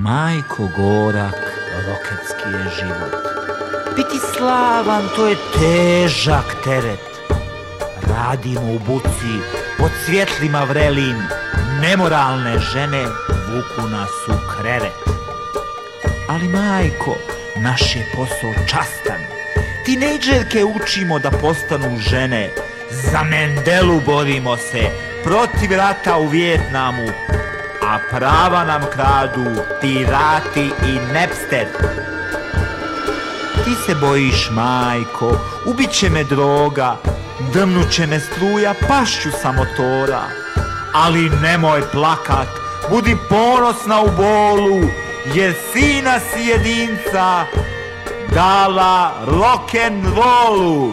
Majko Gorak, roketski je život. Biti slavan, to je težak teret. Radimo u buci, pod svjetlima vrelim, nemoralne žene vuku nas u krevet. Ali majko, naš je posao častan. Tinejdžerke učimo da postanu žene. Za Mendelu borimo se, protiv rata u Vijetnamu, a prava nam kradu pirati i Napster. Ti se bojiš, majko, ubit će me droga, drmnut će me struja, pašću sa motora. Ali nemoj plakat, budi ponosna u bolu, jer sina si jedinca dala rock'n'rollu.